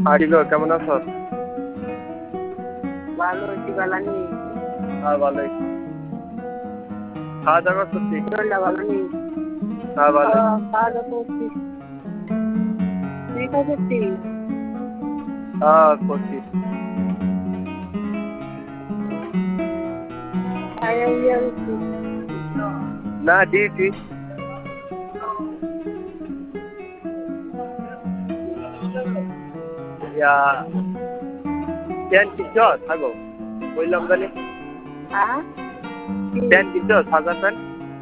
আরিলো কেমন আছো? ভালো আছি, ভালো নেই। হ্যাঁ ভালোই। খাওয়া দাওয়া করছি। শরীরটা ভালো নেই। হ্যাঁ ভালোই। খাওয়া দাওয়া করছি। তুই খাওয়া করছিস? হ্যাঁ করছি। খাইয়া উইয়া গেছি। না দিয়েছি। প্যান্ট কিনছ থাকো বললাম জানি। হ্যাঁ? প্যান্ট কিনছ সাদা প্যান্ট?